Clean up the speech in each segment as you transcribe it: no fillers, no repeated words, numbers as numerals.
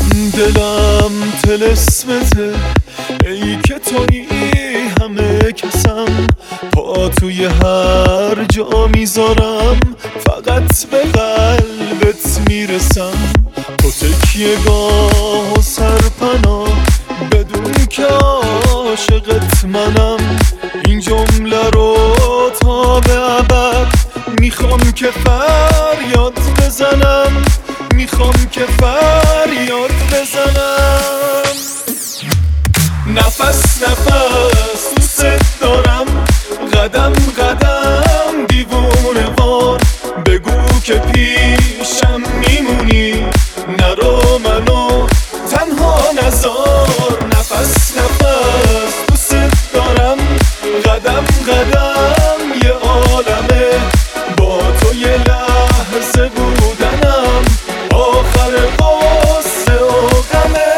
دلم طلسمته، ای که تویی همه کسم، پا توی هر جا میذارم، فقط به قلبت میرسم. تو تکیه گاه و سرپناه، بدون که عاشقت منم. این جمله رو تا به ابد میخوام که فریاد بزنم، میخوام که فریاد بزنم. نفس نفس دوست دارم، قدم قدم دیوونه وار، بگو که پیشم میمونی، نرو منو تنها نذار. نفس نفس دوست دارم، قدم قدم یه عالمه، با تو یه لحظه بودنم، آخر قصه و غمه.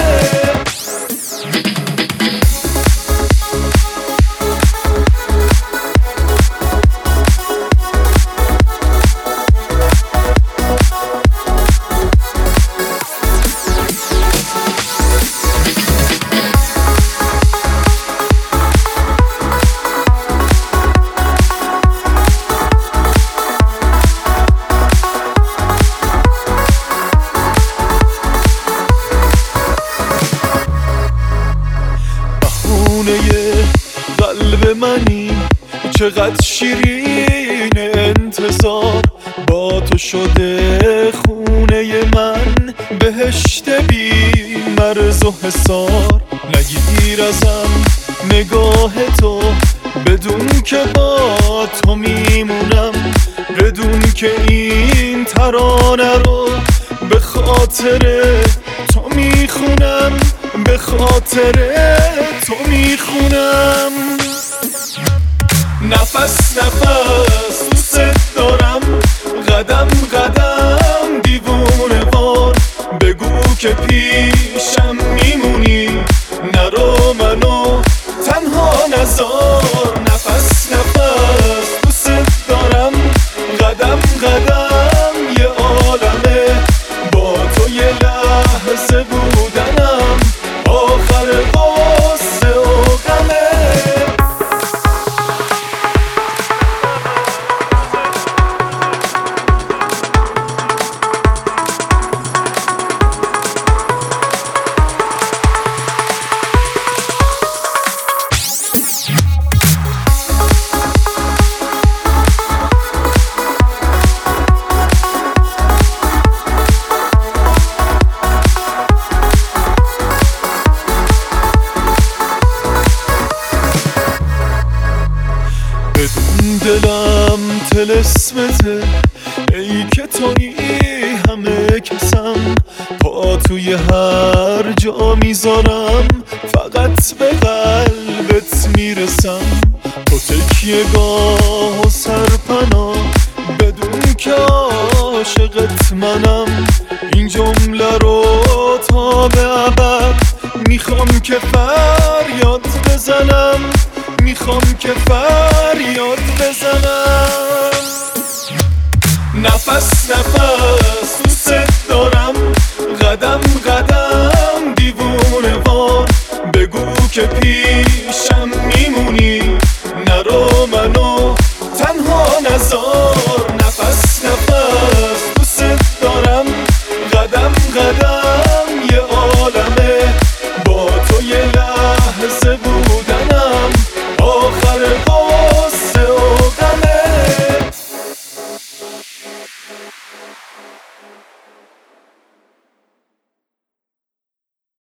قلب منی چقدر شیرین انتظار، با تو شده خونه من، بهشت بی مرز و حصار. نگیر ازم نگاه تو، بدون که با تو میمونم، بدون که این ترانه رو به خاطر تو میخونم، به خاطر تو میخونم. نفس نفس دوست دارم، قدم قدم دیوونه وار، بگو که پیشم میمونی، نرو منو تنها نذار. نفس نفس دوست دارم، قدم قدم یه عالمه، با تو یه لحظه بودنم، آخر قصه و غمه. بدون دلم طلسمته، ای که تویی همه کسم، پا توی هر جا میذارم، فقط به قلبت میرسم. تو تکیه گاه و سرپناه، بدون که عاشقت منم. این جمله رو تا به ابد میخوام که فریاد بزنم، میخوام که فریاد بزنم. نفس نفس دوست دارم، قدم قدم دیوونه وار، بگو که پیشم میمونی، نرو منو تنها نذار.